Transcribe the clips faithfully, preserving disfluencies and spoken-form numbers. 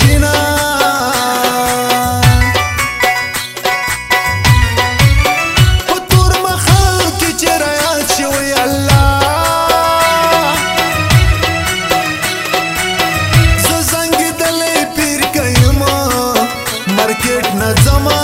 خوشینا په تور مخال کې چې رایاد شوی الله زه زنګېدلی پیر کیم مارکیټ نه ځمه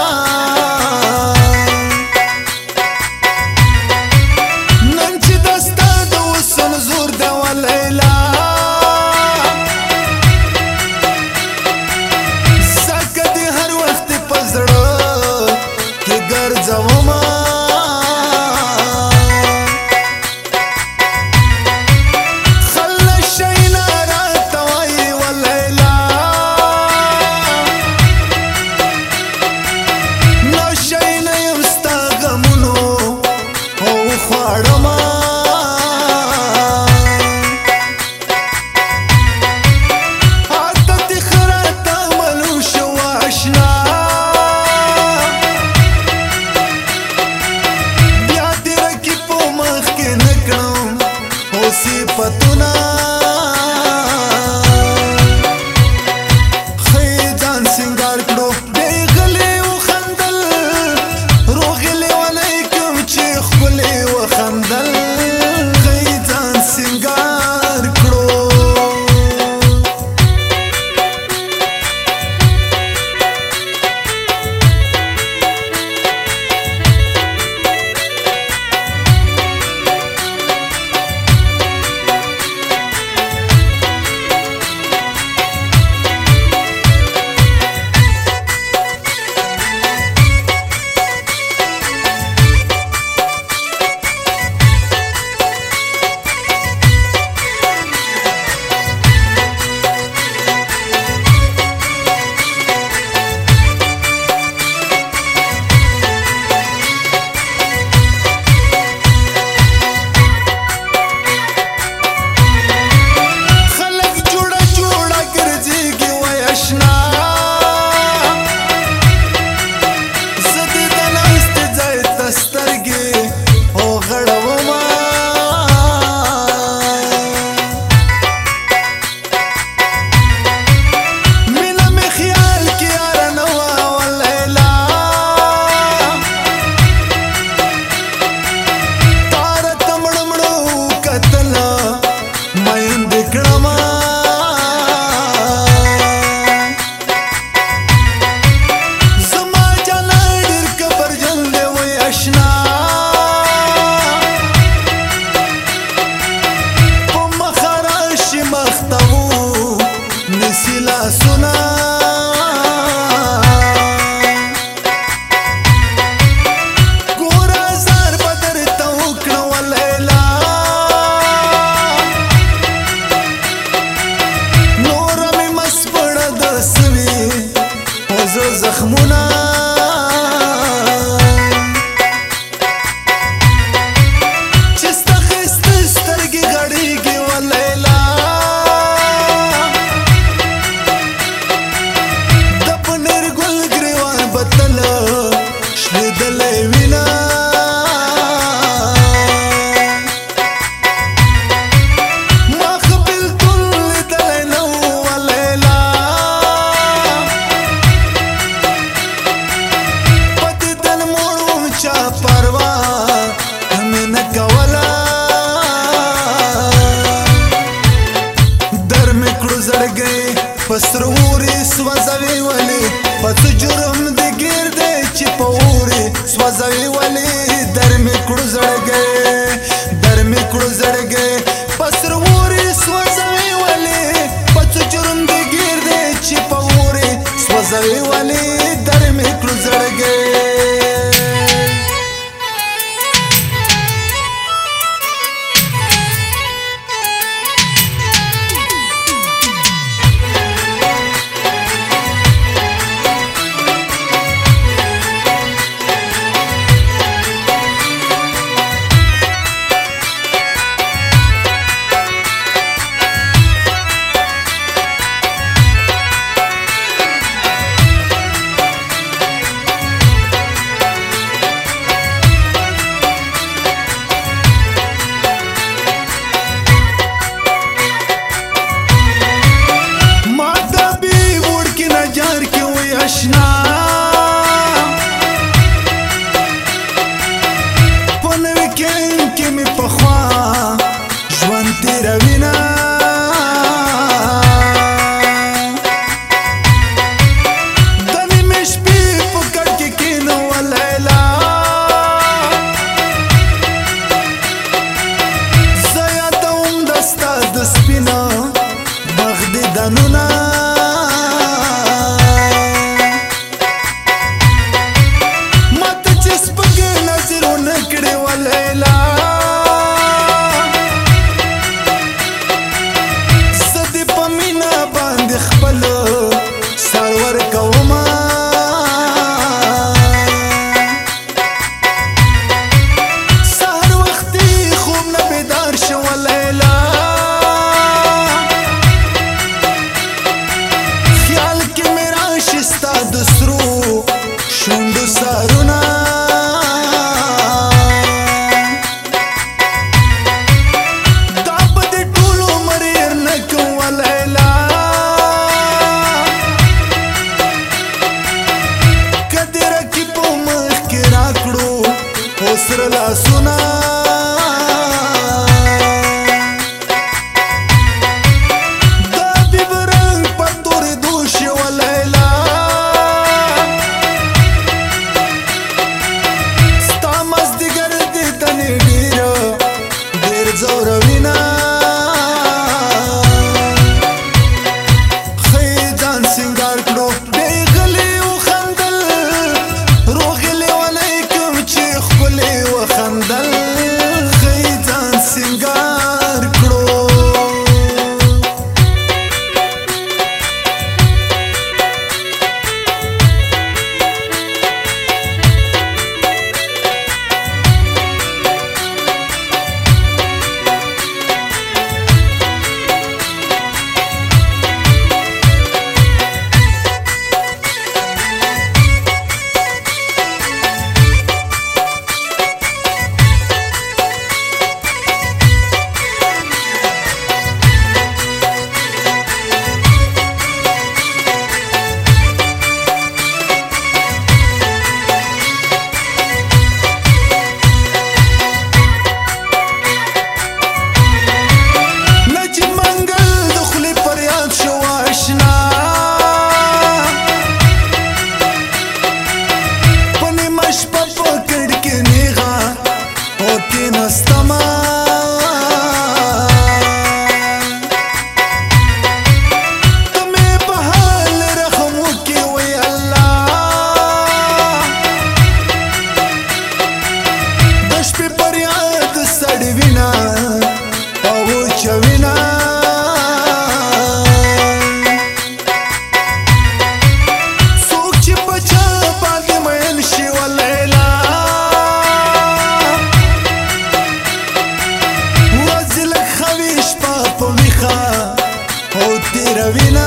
صفتنا خی ځان سنگار کړو دی غلی وخندل روغلی ولیکم چې ښکلی وخندل خی ځان سنگار کړو زخمونه چې ستا ښایسته سترګې غړېږي و لیلا د پنیر ګل ګریوان به تله شلېدلی وینه ما ښه بېلتون لیدلی نه و و لیلا چا پروا مې نه کوله در مې کړو زړګی په سره اورې سوځوي ولې په څه جرم دې ګیر دی چې په اورې سوځوي ولې در مې کړو زړګی در مې کړو زړګی په سره اورې سوځوي ولې په څه جرم دې ګیر دی چې په اورې سوځوي ولې در مې کړو زړګی سرو شوندو سارونا دا بد ټولو مریر نکو ولیلا کدی رکی په مخ کې راکړو اوسر لاسونه زوروینا خیدان سنگار کړو بیغلی و خندل روغلی ولیکم چې خپلی و خندل خیدان سنگار کړو روینا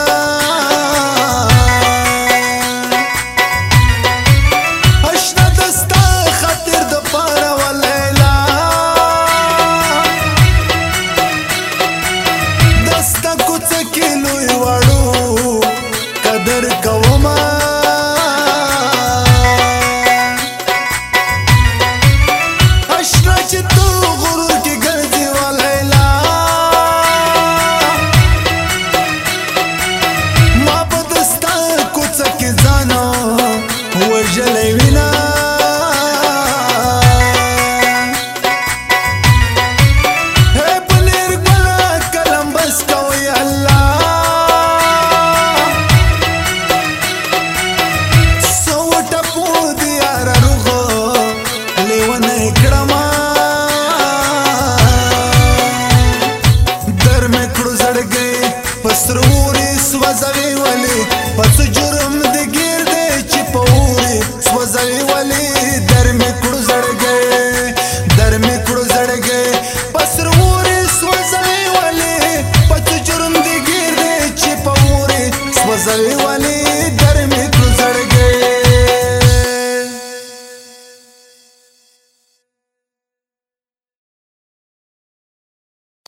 اشنا دستا خاطر د پاره ولیلا دستا کوڅه کې لوی واړو قدر کوما اشنا چې تو غرور کې ګرځي ولیلا وجلی وینا ہے پنیر گلا کلم بس کوئی اللہ سو ٹپو دیارا روغو لیون اکڑما در میں کڑو زڑ گئے پس روری سوزوی ولی پس جرم دی گیر دے چپوری سوزوی ولی در میں کڑو زڑ گئے در میں کڑو زڑ گئے پس روری سوزوی ولی پس جرم دی گیر دے چپوری سوزوی ولی